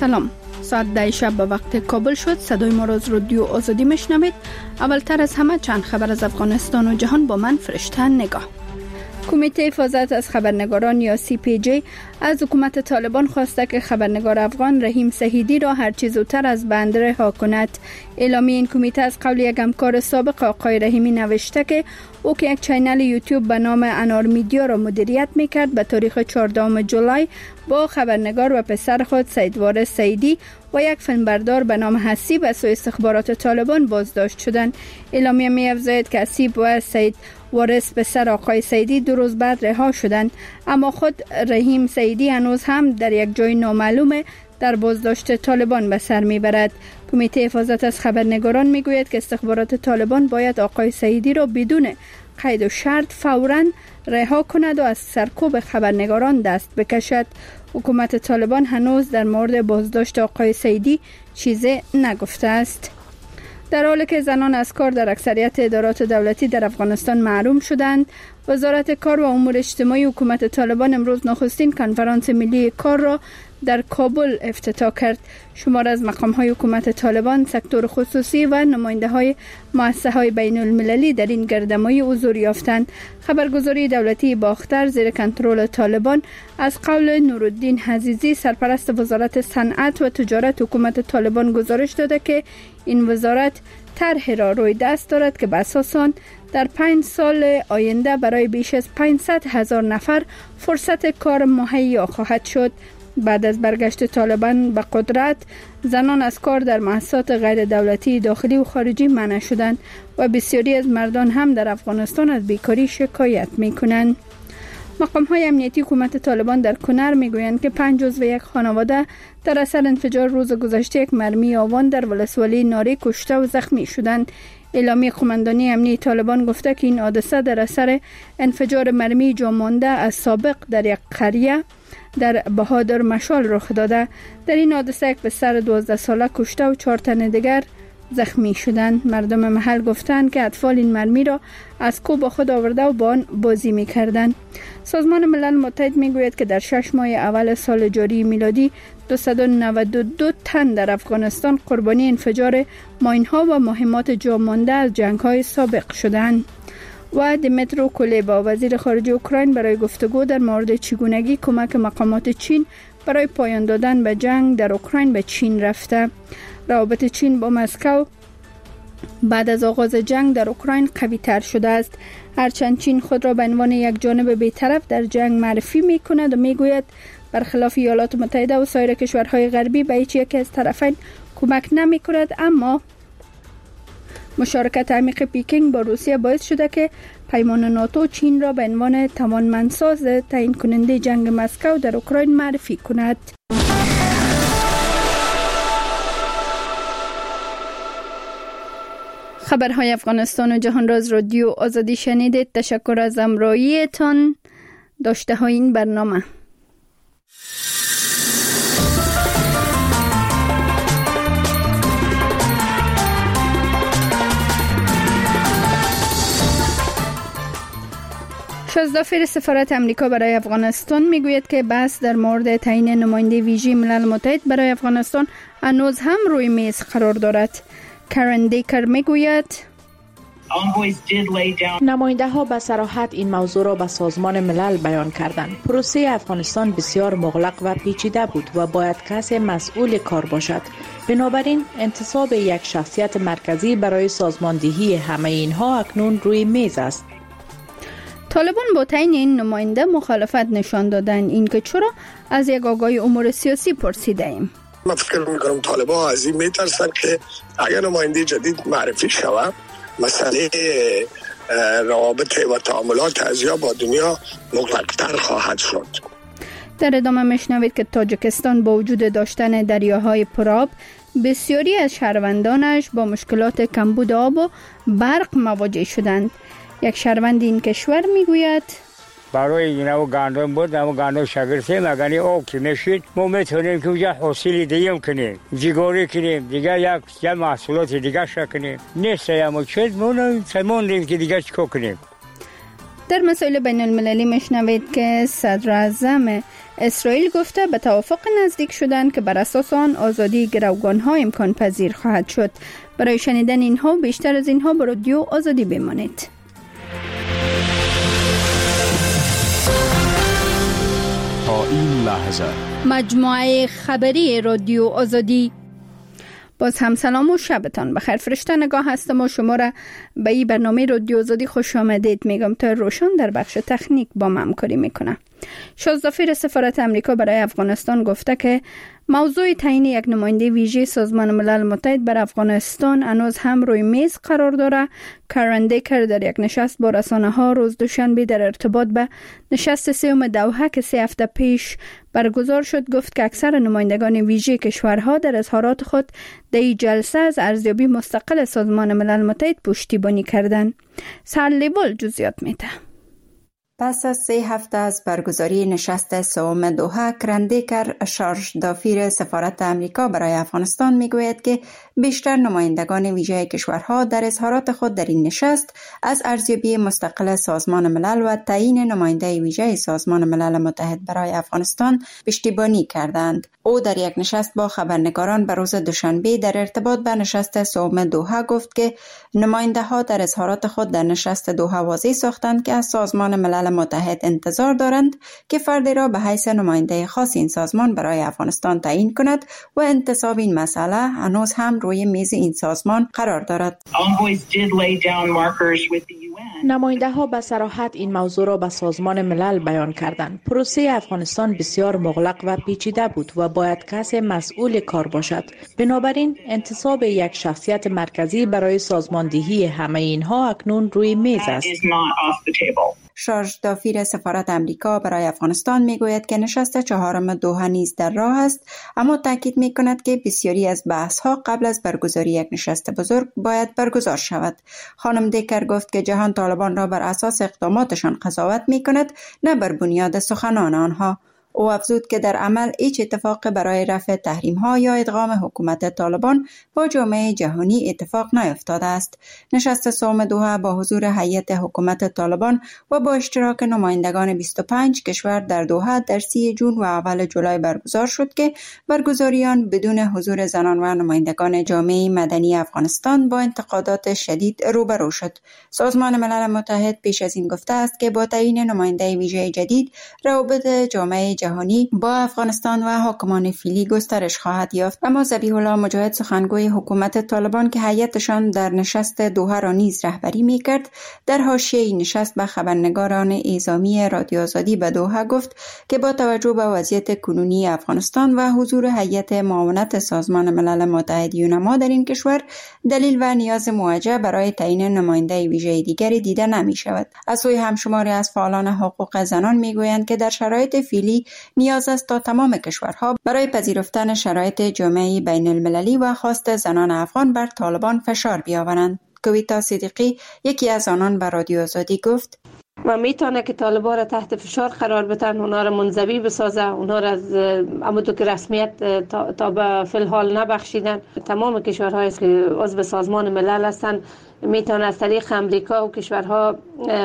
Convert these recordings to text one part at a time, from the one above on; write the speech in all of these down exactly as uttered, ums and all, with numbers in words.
سلام. ساعت ده شب به وقت کابل شد. صدای ما را از رادیو آزادی میشنوید. اولتر از همه چند خبر از افغانستان و جهان با من فرشته نگاه. کمیته حفاظت از خبرنگاران یا سی پی جی از حکومت طالبان خواسته که خبرنگار افغان رحیم سهیدی را هر چه زودتر از بند رها کند. اعلامیه این کمیته از قول یک همکار سابق آقای رحیمی نوشته که او که یک چینل یوتیوب به نام انار میدیا را مدیریت میکرد به تاریخ چهاردهم جولای با خبرنگار و پسر خود سید وارث سیدی و یک فیلمبردار به نام حسیب از سوی استخبارات طالبان بازداشت شدند. اعلامیه می‌افزاید که حسیب و سید وارث پسر آقای سیدی دو روز بعد رها شدند، اما خود رحیم سیدی هنوز هم در یک جای نامعلوم در بازداشت طالبان به سر میبرد. کمیته حفاظت از خبرنگاران میگوید که استخبارات طالبان باید آقای سیدی را بدون قید و شرط فوراً رها کند و از سرکوب خبرنگاران دست بکشد. حکومت طالبان هنوز در مورد بازداشت آقای سیدی چیزی نگفته است. در حالی که زنان از کار در اکثریت ادارات دولتی در افغانستان محروم شدند، وزارت کار و امور اجتماعی حکومت طالبان امروز نخستین کنفرانس ملی کار را در کابل افتتاح کرد. شمار از مقام‌های حکومت طالبان، سکتور خصوصی و نماینده‌های مؤسسه‌های بین‌المللی در این گردهمایی حضور یافتند. خبرگزاری دولتی باختر زیر کنترل طالبان از قول نورالدین عزیزی سرپرست وزارت صنعت و تجارت حکومت طالبان گزارش داده که این وزارت طرحی را روی دست دارد که به اساس آن در پنج سال آینده برای بیش از پانصد هزار نفر فرصت کار مهیا خواهد شد. بعد از برگشت طالبان به قدرت، زنان از کار در مؤسسات غیر دولتی داخلی و خارجی منع شدند و بسیاری از مردان هم در افغانستان از بیکاری شکایت می‌کنند. مقام‌های امنیتی حکومت طالبان در کنر می‌گویند که پنج عضو یک خانواده در اثر انفجار روز گذشته یک مرمی آوان در ولسوالی ناری کشته و زخمی شدند. اعلامیه قماندانی امنیتی طالبان گفته که این حادثه در اثر انفجار مرمی جامانده از سابق در یک قریه در بهادر مشال رخ داده. در این حادثه یک پسر دوازده ساله کشته و چهار تن دیگر زخمی شدند. مردم محل گفتند که اطفال این مرمی را از کوه با خود آورده و با آن بازی می‌کردند. سازمان ملل متحد می‌گوید که در شش ماه اول سال جاری میلادی دویست و نود و دو تن در افغانستان قربانی انفجار ماین‌ها و مهمات جا مانده از جنگ‌های سابق شدند. و دیمیترو کلیبا وزیر خارجه اوکراین برای گفتگو در مورد چگونگی کمک مقامات چین برای پایان دادن به جنگ در اوکراین به چین رفته. روابط چین با مسکو بعد از آغاز جنگ در اوکراین قوی تر شده است، هرچند چین خود را به عنوان یک جانب بی‌طرف در جنگ معرفی می کند و می گوید برخلاف ایالات متحده و سایر کشورهای غربی به هیچ یک از طرفین کمک نمی کند، اما مشارکت عمیق پکینگ با روسیه باعث شده که پیمان ناتو چین را به عنوان توانمندساز تعیین کننده جنگ مسکو در اوکراین معرفی کند. خبرهای افغانستان و جهان را از رادیو آزادی شنیدید. تشکر از همراهیتان. داشته های این برنامه شازدافیر سفارت امریکا برای افغانستان میگوید که بحث در مورد تعیین نماینده ویژه ملل متحد برای افغانستان هنوز هم روی میز قرار دارد. کارن دیکر میگوید نماینده ها به صراحت این موضوع را به سازمان ملل بیان کردند. پروسه افغانستان بسیار مغلق و پیچیده بود و باید کسی مسئول کار باشد. بنابراین انتصاب یک شخصیت مرکزی برای سازماندهی همه اینها اکنون روی میز است. طالبان با تعیین این نماینده مخالفت نشان دادند. اینکه چرا از یک آگاهی امور سیاسی پرسیده ایم. من فکر میکنم طالبان از این میترسن که اگر نماینده جدید معرفی شود مسئله روابط و تعاملات ازیا با دنیا مغلق‌تر خواهد شد. در ادامه میشنوید که تاجیکستان با وجود داشتن دریاهای پرآب بسیاری از شهروندانش با مشکلات کمبود آب و برق مواجه شدند. یک شهروند این کشور میگوید برای اینو گندم بود، اما گندم شگرفته مگنی آب که میشید ما میتونیم که اونجا حاصل دیگه کنیم، جیگاری کنیم، دیگه یک یک محصولات دیگه شکنیم. نیست اما چیز مونم سموندیم که دیگه چیکار کنیم. در مسائل بین المللی مشنوید که صدر اعظم اسرائیل گفته به توافق نزدیک شدن که بر اساس آن آزادی گروگان‌ها امکان پذیر خواهد شد. برای شنیدن اینها بیشتر از اینها با رادیو آزادی بمانید. تا این لحظه مجموعه خبری رادیو آزادی. باز هم سلام و شبتان بخیر. فرشته نگاه هستم و شما را به این برنامه رادیو آزادی خوش آمدید میگم. تا روشن در بخش تکنیک با من همکاری میکنه. شازدافیر سفارت امریکا برای افغانستان گفته که موضوع تعیین یک نماینده ویژه سازمان ملل متحد بر افغانستان هنوز هم روی میز قرار داره. کارن دیکر در یک نشست با رسانه‌ها روز دوشنبه در ارتباط به نشست سوم دوحه که سه هفته پیش برگزار شد گفت که اکثر نمایندگان ویژه کشورها در اظهارات خود در این جلسه از ارزیابی مستقل سازمان ملل متحد پشتیبانی کردند. سرلیبال جزئیات میده. پس از سه هفته از برگزاری نشست سوم دوحه، کرندیکر شارژ دافیر سفارت امریکا برای افغانستان میگوید که بیشتر نمایندگان ویژه کشورها در اظهارات خود در این نشست از ارزیابی مستقل سازمان ملل و تعیین نماینده ویژه سازمان ملل متحد برای افغانستان پشتیبانی کردند. او در یک نشست با خبرنگاران به روز دوشنبه در ارتباط به نشست سوم دوحه گفت که نماینده ها در اظهارات خود در نشست دوحه واضح ساختند که از سازمان ملل متحد انتظار دارند که فردی را به حیث نماینده خاص این سازمان برای افغانستان تعیین کند و انتصاب این مسئله هنوز هم روی میز این سازمان قرار دارد. نماینده ها به صراحت این موضوع را به سازمان ملل بیان کردند. پروسه افغانستان بسیار مغلق و پیچیده بود و باید کسی مسئول کار باشد. بنابراین انتصاب یک شخصیت مرکزی برای سازماندهی همه اینها اکنون روی میز است. شارژ دافیر سفارت امریکا برای افغانستان میگوید که نشست چهارم دوحه نیز در راه است، اما تاکید میکند که بسیاری از بحث ها قبل از برگزاری یک نشست بزرگ باید برگزار شود. خانم دیکر گفت که جهان طالبان را بر اساس اقداماتشان قضاوت میکند، نه بر بنیاد سخنان آنها. او افزود که در عمل هیچ اتفاق برای رفع تحریم ها یا ادغام حکومت طالبان با جامعه جهانی اتفاق نیفتاده است. نشست سوم دوحه با حضور هیئت حکومت طالبان و با اشتراک نمایندگان بیست و پنج کشور در دوحه در سی جون و اول جولای برگزار شد که برگزاری آن بدون حضور زنان و نمایندگان جامعه مدنی افغانستان با انتقادات شدید روبرو شد. سازمان ملل متحد پیش از این گفته است که با تعیین نماینده ویژه جدید روابط جامعه جهانی با افغانستان و حاکمان فعلی گسترش خواهد یافت. اما ذبیح الله مجاهد سخنگوی حکومت طالبان که هیئتشان در نشست دوحه را نیز رهبری میکرد، در حاشیه نشست به خبرنگاران اعزامی رادیو آزادی به دوحه گفت که با توجه به وضعیت کنونی افغانستان و حضور هیئت معاونت سازمان ملل متحد یونما در این کشور، دلیل و نیاز موجه برای تعیین نماینده ویژه دیگری دیده نمی شود. از سوی همشماری از فعالان حقوق زنان میگویند که در شرایط فعلی نیاز است تا تمام کشورها برای پذیرفتن شرایط جامعه بین المللی و خواست زنان افغان بر طالبان فشار بیاورند. کویتا صدیقی یکی از آنان به رادیو آزادی گفت و میتونه که طالبان را تحت فشار قرار بدن، اونا را منزوی بسازه، اونا را از امدو که رسمیت تا, تا به فی الحال نبخشیدن. تمام کشورهایی که عضو سازمان ملل هستند میتونه از طریق امریکا و کشورها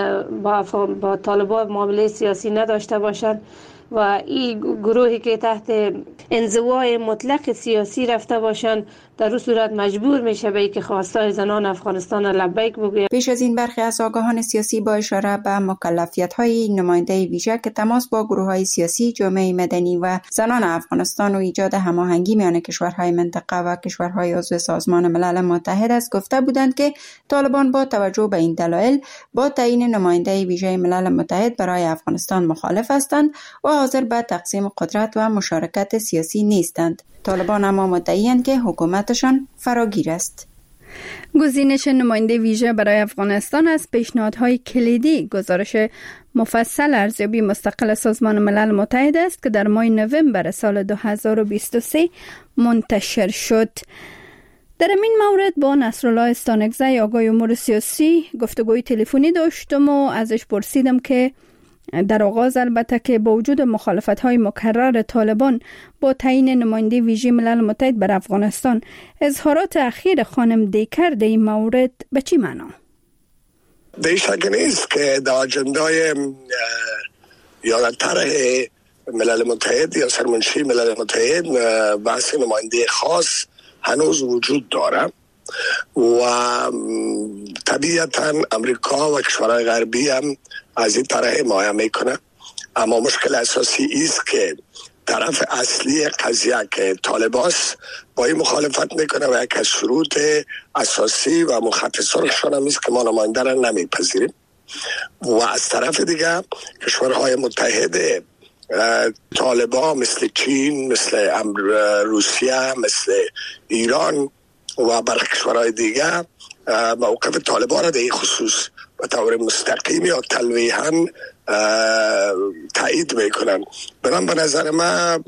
با, با طالبان معامله سیاسی نداشته باشند و این گروهی که تحت انزوای مطلق سیاسی رفته باشند در اون صورت مجبور میشه به اینکه خواستای زنان افغانستان لبیک بگوید. پیش از این برخی از آگاهان سیاسی با اشاره به مکلفیت‌های نماینده ویژه که تماس با گروه‌های سیاسی، جامعه مدنی و زنان افغانستان و ایجاد هماهنگی میان کشورهای منطقه و کشورهای عضو سازمان ملل متحد است گفته بودند که طالبان با توجه به این دلایل با تعیین نماینده ویژه ملل متحد برای افغانستان مخالف هستند و حاضر به تقسیم قدرت و مشارکت سیاسی نیستند. طالبان اما مدعی‌اند که حکومتشان فراگیر است. گزینش نماینده ویژه برای افغانستان از پیشنهادهای کلیدی گزارش مفصل ارزیابی مستقل سازمان ملل متحد است که در ماه نوامبر سال دو هزار و بیست و سه منتشر شد. در این مورد با نصرالله استانکزی آقای امور سیاسی گفتگوی تلفنی داشتم و ازش پرسیدم که در آغاز البته که با وجود مخالفت‌های مکرر طالبان با تعیین نماینده ویژه ملل متحد بر افغانستان، اظهارات اخیر خانم دیکر در این مورد به چی معنا؟ دیشک نیست که در اجندای یا در طرح ملل متحد یا سرمنشی ملل متحد بحث نماینده خاص هنوز وجود داره و طبیعتا امریکا و کشورهای غربی هم از این طرح حمایت میکنه. اما مشکل اساسی است که طرف اصلی قضیه که طالباست با این مخالفت میکنه و یک از شروط اساسی و مخط سرخشان هم است که ما نماینده را نمیپذیریم. و از طرف دیگه کشورهای متحد طالبا مثل چین، مثل روسیه، مثل ایران و برخی کشورهای دیگه موقف طالبان را در این خصوص به طور مستقیم یا تلویحاً تایید میکنن. برام به نظر من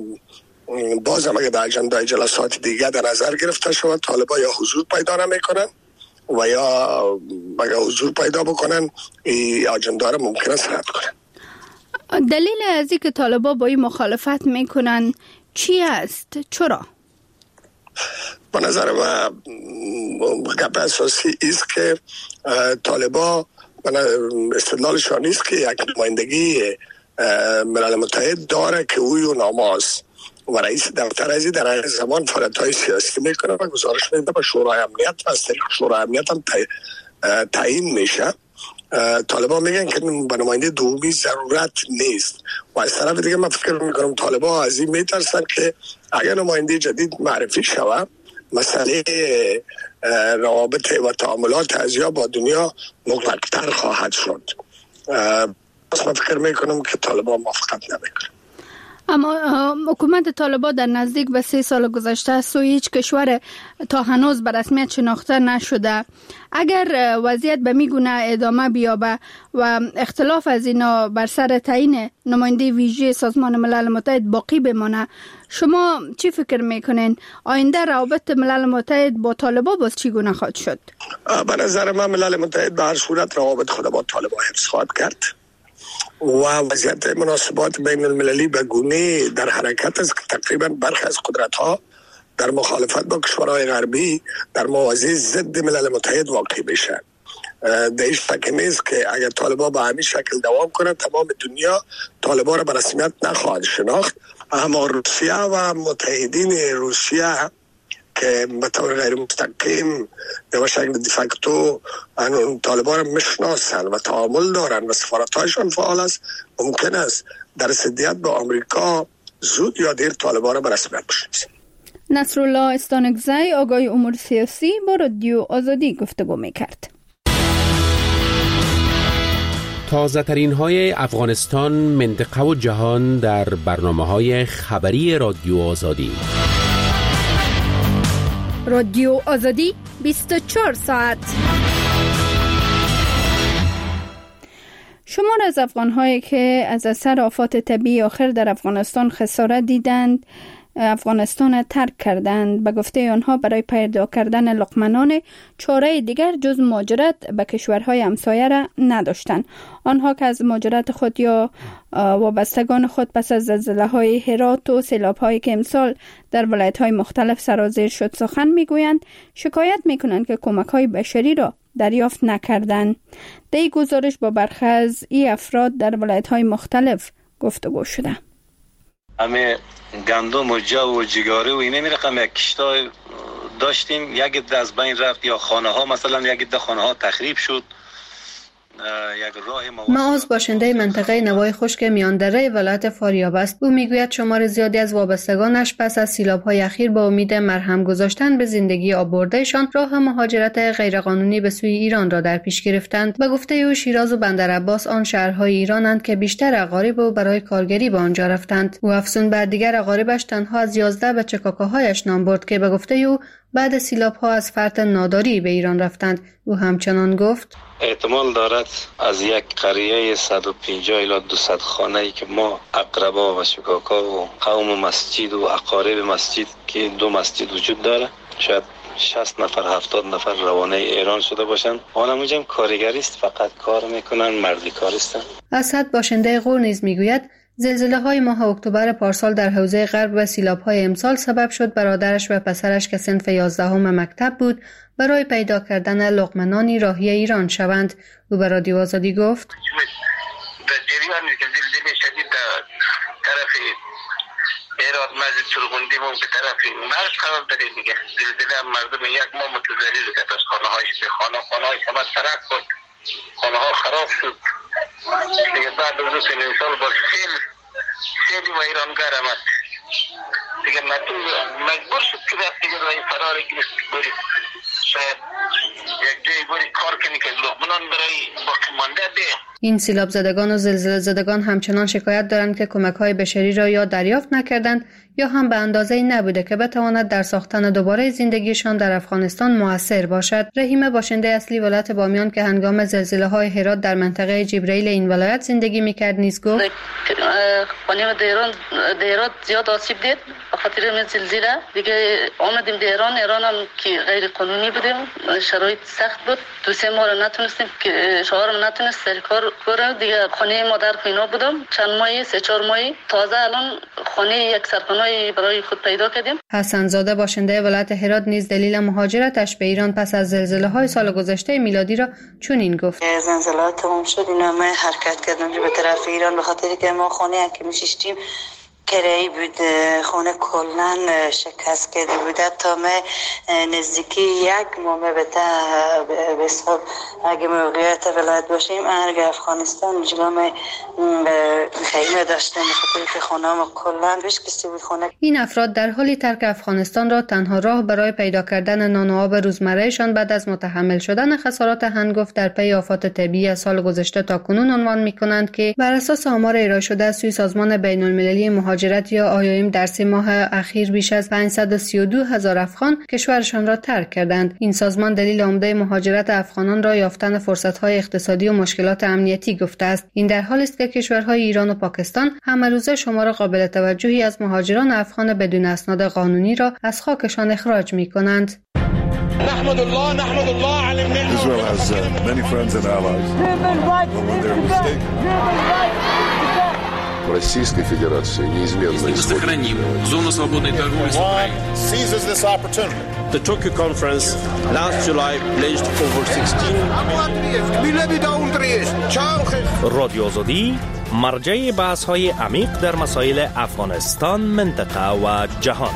بازم اگه در اجندای جلسات دیگه در نظر گرفته شود طالبان یا حضور پیدا نمیکنن و یا اگه حضور پیدا بکنن این اجندا را ممکنه رد کنن. دلیل از اینکه طالبان با این مخالفت میکنن چی است؟ چرا؟ به نظر من گپ اساسی است که طالبان استدلالشان نیست که یک نمایندگی ملل متحد داره که اوی و ناماست و رئیس دفتر ازی در هر زمان فعالیت‌های سیاسی میکنه و گزارش میده به شورای امنیت و از طریق شورای امنیت هم تعیین میشه. طالبان میگن که به نماینده دومی ضرورت نیست و از طرف دیگه من فکر میکنم طالبان از این میترسن که اگر نماینده جدید معرفی شوه مسئله روابط و تعاملات ازیا با دنیا مغلق‌تر خواهد شد. پس من فکر میکنم که طالبان موافقت نمیکنه. اما حکومت طالبان در نزدیک به سه سال گذشته سوی هیچ کشور تا هنوز به رسمیت شناخته نشده. اگر وضعیت به میگونه ادامه بیابه و اختلاف از اینا بر سر تعیین نماینده ویژه سازمان ملل متحد باقی بمانه، شما چی فکر میکنین؟ آینده روابط ملل متحد با طالبان باز چگونه خواهد شد؟ به نظر من ملل متحد به هر صورت روابط خود با طالبان حفظ خواهد کرد و وضعیت مناسبات بین المللی به گونه در حرکت است که تقریبا برخی از قدرت ها در مخالفت با کشورهای غربی در موازی ضد ملل متحد واقع بشن. در هیچ شک نیست که اگر طالبان به همین شکل دوام کنند تمام دنیا طالبان را به رسمیت نخواهد شناخت. اما روسیه و متحدین روسیه که به طور غیر مستقیم به شکل دیفکتو طالبان را میشناسن و تعامل دارن و سفارت‌هایشان فعال است، ممکن است در ضدیت با آمریکا زود یا دیر طالبان را به رسمیت بشناسن. نصرالله استانکزی آگاه امور سیاسی با رادیو آزادی گفتگو میکرد. تازه ترین های افغانستان، منطقه و جهان در برنامه های خبری رادیو آزادی. رادیو آزادی بیست و چهار ساعت. شمار از افغان‌هایی که از اثر آفات طبیعی آخر در افغانستان خسارت دیدند افغانستان ترک کردند. به گفته آنها برای پیدا کردن لقمه‌نان چاره دیگر جز مهاجرت به کشورهای همسایه را نداشتند. آنها که از مهاجرت خود یا وابستگان خود پس از زلزله‌های هرات و سیلاب‌هایی که امسال در ولایت‌های مختلف سرازیر شد سخن می‌گویند، شکایت می‌کنند که کمک‌های بشری را دریافت نکردند. در این گزارش با برخی از این افراد در ولایت‌های مختلف گفتگو شده. همه گندم و جو و جگاره و اینه می رقم یک کشتا داشتیم، یک عده از بین رفت یا خانه ها مثلا یک عده خانه ها تخریب شد. معاذ باشنده منطقه نوای خشک میاندره ولایت فاریاب است. او میگوید شمار زیادی از وابستگانش پس از سیلاب‌های اخیر با امید مرهم گذاشتن به زندگی آبوردهشان راه مهاجرت غیرقانونی به سوی ایران را در پیش گرفتند. به گفته او شیراز و بندرعباس آن شهرهای ایرانند که بیشتر اقارب و برای کارگری به آنجا رفتند. او افزون بر دیگر اقاربش تنها از یازده بچه کاکاهایش نام برد که به گفته او بعد سیلاب‌ها از فرط ناداری به ایران رفتند. او همچنان گفت احتمال دارد از یک قریه صد و پنجاه الی دویست خانه‌ای که ما اقربا و شکاکا و قوم مسجد و اقارب مسجد که دو مسجد وجود داره شاید شصت نفر هفتاد نفر روانه ایران شده باشند. آنها کارگری است، فقط کار میکنن، مردی کارستن. اسد باشنده غور نیز میگوید زلزله‌های ماه اکتبر پارسال در حوزه غرب و سیلاب‌های امسال سبب شد برادرش و پسرش که صنف یازدهم مکتب بود برای پیدا کردن لقمه‌نانی راهی ایران شوند. او به رادیو آزادی گفت: در جریان زلزله شدید در طرف ایران مزید سرگندی مون به طرف مرز قرار داره دیگه. زلزله مردم یک ماه متضرر کرد، از خانه هایش به خانه خانه های شما ترک بود، خانه ها خراب شد دیگه. بعد از دو سه سال با سیل سیلی و ایرانگر آمد دیگه، مجبور شد که رفت دیگه رای فرار گرفت بری شاید یک جای بری کار کنی که لقمنان برای باقی مانده ده. این سیلاب زدگان و زلزله زدگان همچنان شکایت دارند که کمک‌های بشری را یا دریافت نکردند یا هم به اندازه‌ای نبوده که بتواند در ساختن دوباره زندگیشان در افغانستان مؤثر باشد. رحیم باشنده اصلی ولایت بامیان که هنگام زلزله‌های هرات در منطقه جبرائیل این ولایت زندگی می‌کرد نیز گفت: خانه دیران دیرات زیاد آسیب دید به خاطر این زلزله. دیگه آمدیم دیران ایران هم که غیر قانونی بودیم، شرایط سخت بود، دو سه ماه نتونستیم که شوهرم نتونست سر کار کنه دیگه. خانه مادر پینا بودم چند ماهی سه چهار ماهی، تازه الان خانه یک سرخانه برای خود پیدا کردیم. حسن زاده باشنده ولایت هرات نیز دلیل مهاجرتش به ایران پس از زلزله‌های سال گذشته میلادی را چنین گفت: زلزله تمام شد اینا ما حرکت کردیم به طرف ایران به خاطر که ما خانه که میشیشتیم کرایی بود، خونه کلن شکست کرده بود. تا ما نزدیکی یک ماه به حساب اگه موقعیت ولایت باشیم ارگ افغانستان جلو ما خیمه داشتیم به خاطر که خانه ما کلن بشکسته بود. خونه این افراد در حالی ترک افغانستان را تنها راه برای پیدا کردن نان و آب روزمرهشان بعد از متحمل شدن خسارات هنگفت در پی آفات طبیعی از سال گذشته تا کنون عنوان می‌کنند که بر اساس آمار ارائه شده از سوی سازمان بین‌المللی مهاجرت یا آی او ام در سه ماه اخیر بیش از پانصد و سی و دو هزار افغان کشورشان را ترک کردند. این سازمان دلیل عمده مهاجرت افغانان را یافتن فرصت‌های اقتصادی و مشکلات امنیتی گفته است. این در حالی است که کشورهای ایران و پاکستان همه روزه شمار قابل توجهی از مهاجران افغان بدون اسناد قانونی را از خاکشان اخراج می‌کنند. نحمد الله نحمد الله على النعمة. Israel has uh, many friends and allies. When they're mistaken. Российской Федерации неизменно сохраним зону свободной торговли с Украиной. Seizes this opportunity. The Tokyo conference last July pledged over sixteen. رادیو آزادی مرجع بحث‌های عمیق در مسائل افغانستان، منطقه و جهان.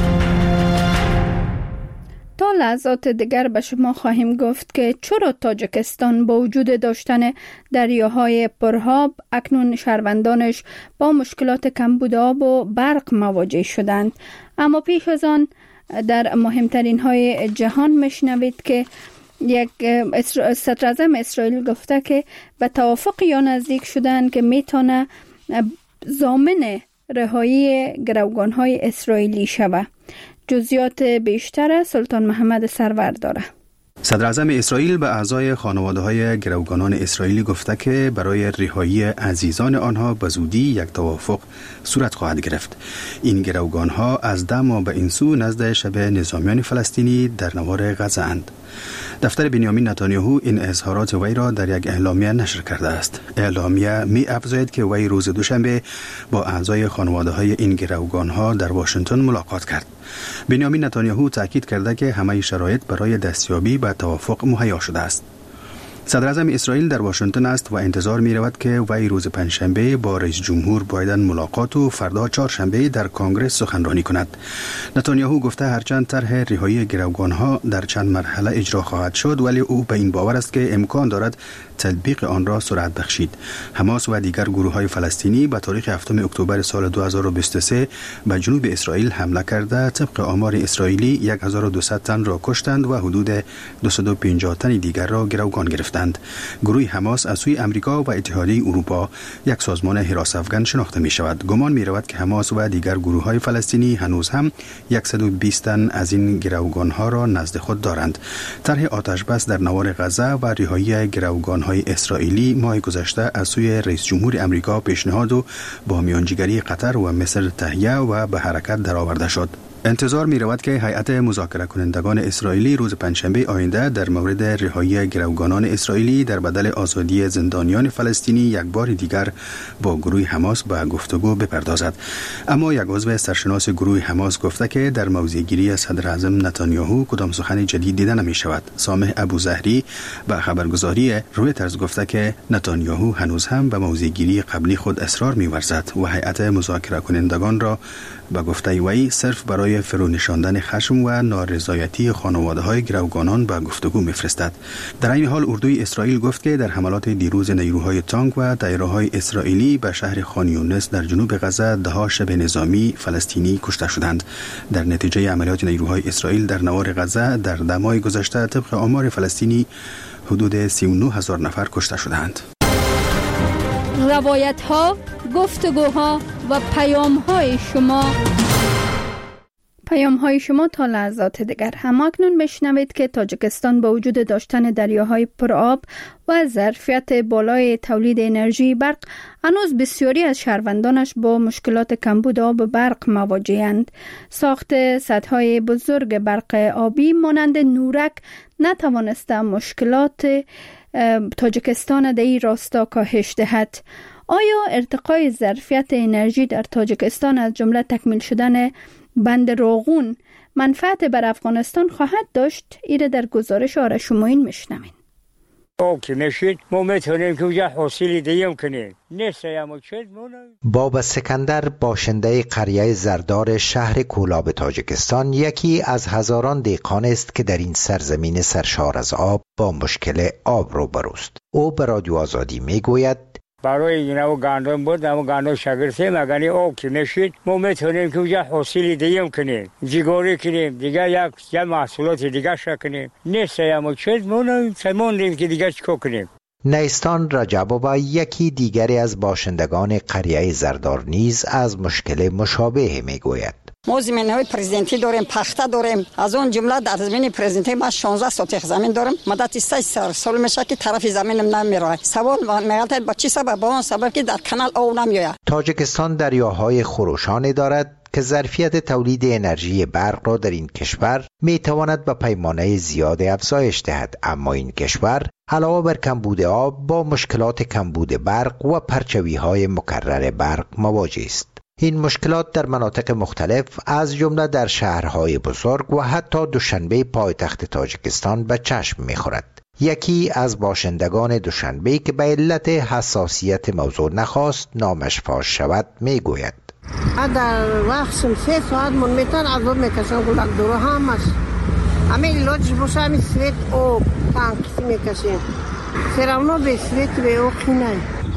تا لحظات دیگر به شما خواهیم گفت که چرا تاجیکستان با وجود داشتن دریاهای پرآب اکنون شهروندانش با مشکلات کمبود آب و برق مواجه شدند. اما پیش از آن در مهمترین های جهان میشنوید که یک صدراعظم اسرائیل گفته که به توافق یا نزدیک شدن که میتونه ضامن رهایی گروگان‌های اسرائیلی شود. جزئیات بیشتر سلطان محمد سرور داره. صدراعظم اسرائیل به اعضای خانواده‌های گروگانان اسرائیلی گفته که برای رهایی عزیزان آنها به زودی یک توافق صورت خواهد گرفت. این گروگان‌ها از ده ماه به این سو نزد شب نظامیان فلسطینی در نوار غزه اند. دفتر بنیامین نتانیاهو این اظهارات وی را در یک اعلامیه نشر کرده است. اعلامیه می افزاید که وی روز دوشنبه با اعضای خانواده‌های این گروگان‌ها در واشنگتن ملاقات کرد. بنیامین نتانیاهو تاکید کرده که همه شرایط برای دستیابی به توافق مهیا شده است. صدراعظم اسرائیل در واشنگتن است و انتظار می رود که وی روز پنجشنبه با رئیس جمهور بایدن ملاقات و فردا چهارشنبه در کنگره سخنرانی کند. نتانیاهو گفته هرچند طرح رهایی گروگانها در چند مرحله اجرا خواهد شد، ولی او به این باور است که امکان دارد تطبیق آن را سرعت بخشید. حماس و دیگر گروه‌های فلسطینی به تاریخ هفتم اکتبر سال دو هزار و بیست و سه به جنوب اسرائیل حمله کرده طبق آمار اسرائیلی هزار و دویست تن را کشتند و حدود دویست و پنجاه تن دیگر را گروگان گرفتند. گروه حماس از سوی امریکا و اتحادیه اروپا یک سازمان حراس افغان شناخته می شود. گمان می رود که حماس و دیگر گروه‌های فلسطینی هنوز هم صد و بیست تن از این گروگان‌ها را نزد خود دارند. طرح آتش بس در نوار غزه و رهایی گروگان‌های اسرائیلی ماه گذشته از سوی رئیس جمهور امریکا پیشنهاد و با میانجیگری قطر و مصر تهیه و به حرکت درآورده شد. انتظار می رود که هیئت مذاکره کنندگان اسرائیلی روز پنجشنبه آینده در مورد رهایی گروگانان اسرائیلی در بدل آزادی زندانیان فلسطینی یک بار دیگر با گروه حماس به گفتگو بپردازد. اما یک عضو سرشناس گروه حماس گفته که در موضع‌گیری صدر اعظم نتانیاهو کدام سخن جدید دیده نمی شود. سامح ابوزهری به خبرگزاری رویترز گفته که نتانیاهو هنوز هم به موضع‌گیری قبلی خود اصرار می ورزد و هیئت مذاکره کنندگان را به گفته وی صرف برای فرونشاندن خشم و نارضایتی خانواده‌های گروگانان به گفتگو می‌فرستد. در این حال اردوی اسرائیل گفت که در حملات دیروز نیروهای تانک و طیاره‌های اسرائیلی به شهر خان یونس در جنوب غزه ده‌ها شبه نظامی فلسطینی کشته شدند. در نتیجه عملیات نیروهای اسرائیل در نوار غزه در دو ماه گذشته طبق آمار فلسطینی حدود سی و نه هزار نفر کشته شدند. روایت ها، گفتگوها و پیام های شما پیام های شما تا لحظات دیگر. هم اکنون بشنوید که تاجیکستان با وجود داشتن دریاهای پرآب و ظرفیت بالای تولید انرژی برق هنوز بسیاری از شهروندانش با مشکلات کمبود آب برق مواجه‌اند. ساخت سدهای بزرگ برق آبی مانند نورک نتوانسته مشکلات تاجیکستان در این راستا کاهش دهد. آیا ارتقای ظرفیت انرژی در تاجیکستان از جمله تکمیل شدن بند راغون منفعت بر افغانستان خواهد داشت؟ ایره در گزارش آرش شماین میشنوین. او که میشید ما میتونیم که اونجا حاصلی دیم کنیم. بابا سکندر باشنده قریه زردار شهر کولاب تاجیکستان یکی از هزاران دهقان است که در این سرزمین سرشار از آب با مشکل آب روبروست. او به رادیو آزادی میگوید برای این او گندم بود، اما گندم شگرته مگنی او که میشید ما میتونیم که اونجا حاصلی دیم کنیم، جیگاری کنیم، دیگه یک یک محصولات دیگه شکنیم. نیست اما چیز مونم سموندیم که دیگه چکو کنیم. نیستان رجبوبا یکی دیگری از باشندگان قریه زردار نیز از مشکل مشابه میگوید. ما زمین های پرزیدنتی داریم، پخته داریم. از اون جمله در زمین پرزیدنتی ما شانزده سوتیخ زمین داریم. مدت سه سال سال میشه که طرف زمینم نمیره. سوال میگه با چی سبب؟ با اون سبب که در کانال آب نمیاد. تاجیکستان دریاهای خروشانی دارد که ظرفیت تولید انرژی برق را در این کشور میتواند به پیمانه زیاد افزایش دهد، اما این کشور علاوه بر کمبود آب با مشکلات کمبود برق و پرچوی های مکرر برق مواجه است. این مشکلات در مناطق مختلف از جمله در شهرهای بزرگ و حتی دوشنبه پایتخت تاجیکستان به چشم می‌خورد. یکی از باشندگان دوشنبه که به علت حساسیت موضوع نخواست نامش فاش شود میگوید: در وقت سه ساعت من میتون عذاب میکشم گلک دورو همش همه لاجش باشه همین سویت او تانکسی میکشیم سرمونو به سویت به او خینه.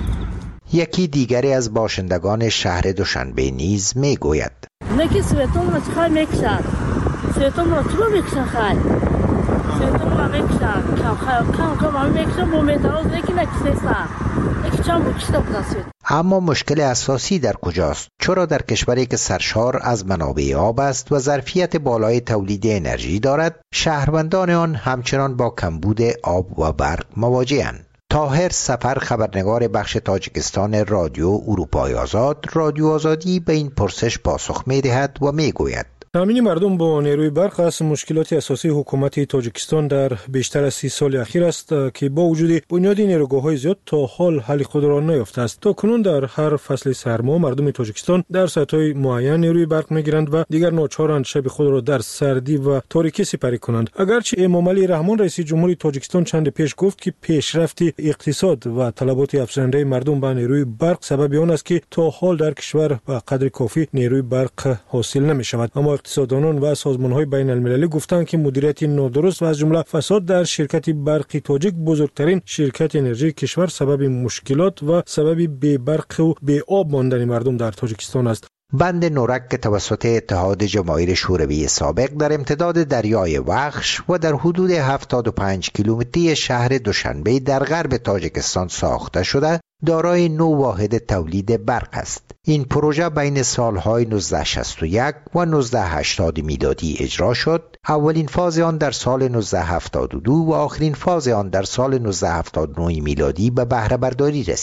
یکی دیگری از باشندگان شهر دوشنبه نیز میگوید: نکی سویتون را چخواه میکشن سویتون را چلو میکشن خواهی سویتون را میکشن کم کم کم همه میکشن با میتراز نکی نکسه سن نکی چند بود کشته بودن سویت. اما مشکل اساسی در کجاست؟ چرا در کشوری که سرشار از منابع آب است و ظرفیت بالای تولید انرژی دارد، شهروندان آن همچنان با کمبود آب و برق مواجه‌اند؟ طاهر سفر، خبرنگار بخش تاجیکستان رادیو اروپای آزاد، رادیو آزادی به این پرسش پاسخ می‌دهد و میگوید: تامین مردم با نیروی برق از مشکلات اساسی حکومت تاجیکستان در بیشتر از سی سال اخیر است که با وجود بنیادی نیروگاه‌های زیاد تا حال حل خود را نیافته است. تا کنون در هر فصل سرما مردم تاجیکستان در ساعت‌های معین نیروی برق می‌گیرند و دیگر ناچارند شب خود را در سردی و تاریکی سپری کنند. اگرچه امام علی رحمان رئیس جمهوری تاجیکستان چند پیش گفت که پیشرفت اقتصاد و طلبات افزاینده مردم به نیروی برق سبب آن است که تا حال در کشور به قدر کافی نیروی برق حاصل نمی‌شود، اما اقتصاددانان و سازمان‌های بین‌المللی گفتند که مدیریت نادرست و از جمله فساد در شرکت برقی تاجیک، بزرگترین شرکت انرژی کشور، سبب مشکلات و سبب بی برق و بی آب ماندن مردم در تاجیکستان است. بند نورک که توسط اتحاد جماهیر شوروی سابق در امتداد دریای وخش و در حدود هفتاد و پنج کیلومتری شهر دوشنبه در غرب تاجیکستان ساخته شده، دارای نه واحد تولید برق است. این پروژه بین سالهای نوزده شصت و یک و نوزده هشتاد میلادی اجرا شد. اولین فاز آن در سال نوزده هفتاد و دو و آخرین فاز آن در سال نوزده هفتاد و نه میلادی به بهره برداری رسید.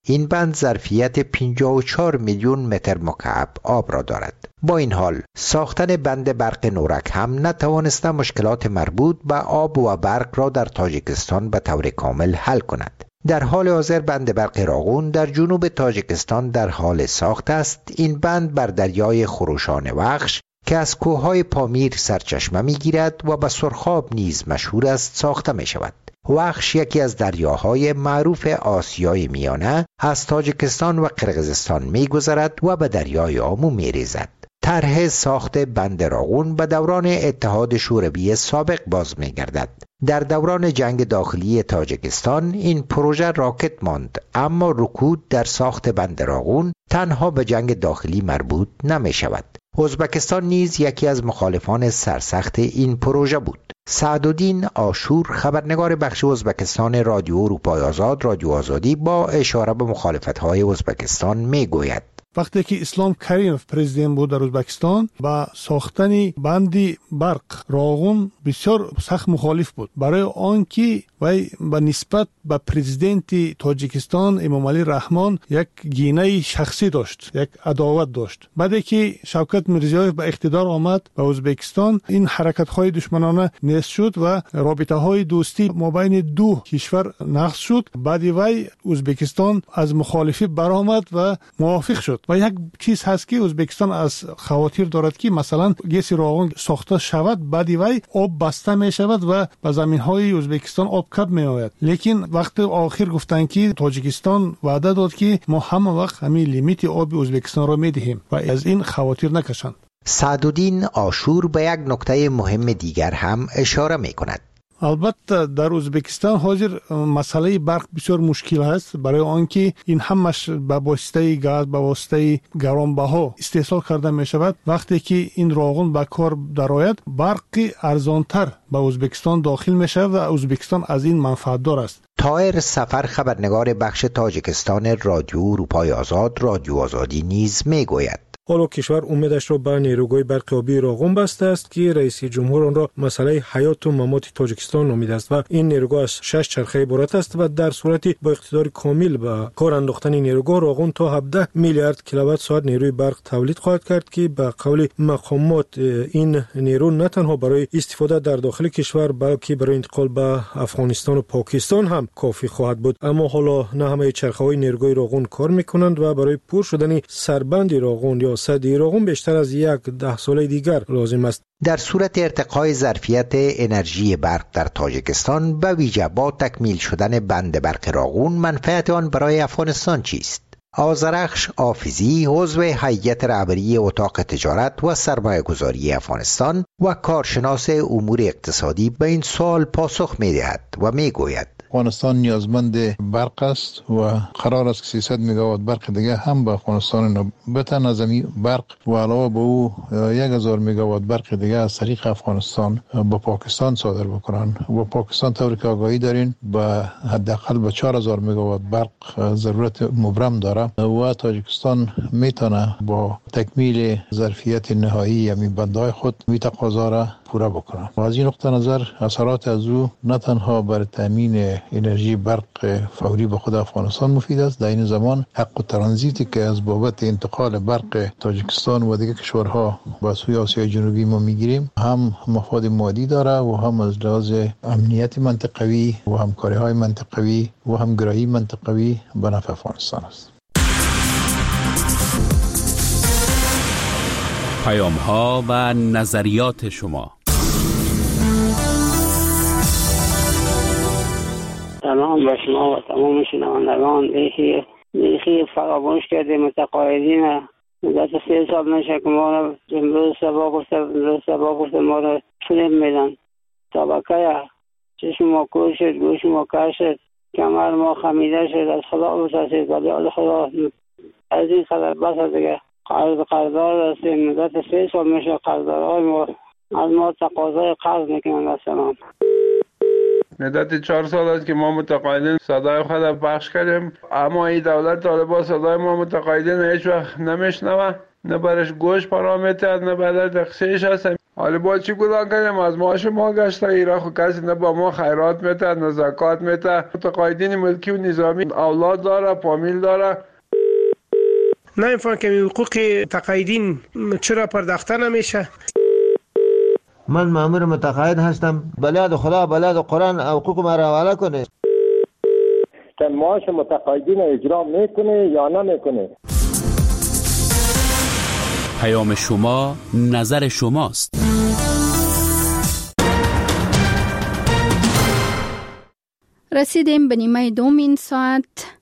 این بند ظرفیت پنجاه و چهار میلیون متر مکعب آب را دارد. با این حال ساختن بند برق نورک هم نتوانسته مشکلات مربوط به آب و برق را در تاجیکستان به طور کامل حل کند. در حال حاضر بند برق راغون در جنوب تاجیکستان در حال ساخت است. این بند بر دریای خروشان وخش که از کوههای پامیر سرچشمه میگیرد و به سرخاب نیز مشهور است ساخته می شود. وخش یکی از دریاهای معروف آسیای میانه از تاجیکستان و قرقیزستان می گذرد و به دریای آمو می ریزد. طرح ساخت بند راغون به دوران اتحاد شوروی سابق باز می گردد. در دوران جنگ داخلی تاجیکستان این پروژه راکت ماند، اما رکود در ساخت بند راغون تنها به جنگ داخلی مربوط نمی شود. ازبکستان نیز یکی از مخالفان سرسخت این پروژه بود. سعدالدین آشور، خبرنگار بخش ازبکستان رادیو اروپای آزاد رادیو آزادی، با اشاره به مخالفت‌های ازبکستان میگوید: وقتی که اسلام کریمов پرزیدنت بود در ازبکستان با ساختن بندی برق راغون بسیار سخت مخالف بود، برای آنکه وی به نسبت به پرزیدنت تاجیکستان امام علی رحمان یک گینه شخصی داشت، یک عداوت داشت. بعدی که شوکت میرزیایف به اقتدار آمد به ازبکستان، این حرکت های دشمنانه نیست شد و رابطه های دوستی مابین دو کشور نقض شد. بعدی وی ازبکستان از مخالفی برآمد و موافق شد. و یک چیز هست که ازبکستان از خواطر دارد که مثلا گیس راغون ساخته شود، بعدی وی آب بسته می شود و به زمین های ازبکستان آب کم می آید. لیکن وقت آخر گفتن که تاجیکستان وعده داد که ما همه وقت همین لیمیت آب ازبکستان را می دهیم و از این خواطر نکشند. سعدالدین آشور به یک نکته مهم دیگر هم اشاره می کند. البته در ازبکستان حاضر مسئله برق بسیار مشکل است، برای آنکه این همش به واسطه گاز، به واسطه گرانبها استحصال کرده می شود. وقتی که این راغون به کار درآید، برق ارزانتر به ازبکستان داخل می شود و ازبکستان از این منفعت دار است. طاهر سفر، خبرنگار بخش تاجیکستان رادیو اروپای آزاد رادیو آزادی نیز می گوید: حالا کشور امیدش را به نیروگاه برق آبی راغون بسته است که رئیس جمهور آن را مسئله حیات و ممات تاجیکستان نامیده است و این نیروگاه از شش چرخه عبارت است و در صورتی با اقتدار کامل به کار انداختن نیروگاه راغون تا هفده میلیارد کیلووات ساعت نیروی برق تولید خواهد کرد که به قول مقامات این نیرو نه تنها برای استفاده در داخل کشور بلکه برای انتقال به افغانستان و پاکستان هم کافی خواهد بود. اما حالا نه همه چرخه‌های نیروگاه راغون کار میکنند و برای پر شدن سربند راغون یا سد راغون بیشتر از یک ده ساله دیگر لازم است. در صورت ارتقای ظرفیت انرژی برق در تاجیکستان، به ویژه با تکمیل شدن بند برق راغون، منفعت آن برای افغانستان چیست؟ آذرخش آفیزی، عضو هیئت رهبری اتاق تجارت و سرمایه گذاری افغانستان و کارشناس امور اقتصادی، به این سوال پاسخ می دهد و می گوید: افغانستان نیازمند برق است و قرار است که سیصد مگاوات برق دیگه هم به افغانستان بتن از این برق و علاوه به او یک هزار مگاوات برق دیگه از طریق افغانستان به پاکستان صادر بکنن. و پاکستان طوری که آگاهی دارین به حداقل به چهار هزار مگاوات برق ضرورت مبرم داره و تاجیکستان میتونه با تکمیل ظرفیت نهایی همین بندهای خود می تقاضا را پورا بکنه. و از این نقطه نظر اثرات از او نه تنها بر تامین انرژی برق فوری به خود افغانستان مفید است، در این زمان حق ترانزیتی که از بابت انتقال برق تاجیکستان و دیگر کشورها به سوی آسیای جنوبی ما میگیریم هم مفاد مادی داره و هم از لحاظ امنیت منطقوی و همکاری‌های منطقوی و همگرایی منطقوی به نفع افغانستان است. پیام‌ها و نظریات شما. سلام به شما و تمام شنوندگان. دیخی دیخی فراموش کرده متقاعدین مدت سه سال نشه که ما را امروز سبا گفته امروز سبا گفته ما را فیلم میدن. طبقه چشم ما کور شد، گوش ما کر شد، کمر ما خمیده شد، از خدا بسازید ولی از خدا از این خبر بس دیگه. قرض قرضدار هستیم، مدت سه سال میشه قرضدارهای ما از ما تقاضای قرض میکنن. سلام. مدت چهار سال است که ما متقاعدین صدای خود پخش کردیم، اما این دولت طالبان صدای ما متقاعدین هیچ وقت نمیشنوه، نه برش گوش پرامیتر نه برش دقیقش هست. حالا با چی گذار کنیم؟ از معاش ما گشته ایران خو کسی نه با ما خیرات میته نه زکات میته. متقاعدین ملکی و نظامی اولاد داره، فامیل داره. نمیفهم که حقوق تقاعدین چرا پرداخته نمیشه؟ من مأمور متقاعد هستم. بلاد خدا بلاد قرآن حقوق ما را حواله کنه. که معاش متقاعدین اجرا میکنه یا نمیکنه. پیام شما نظر شماست. رسیدیم به نیمه دوم این ساعت.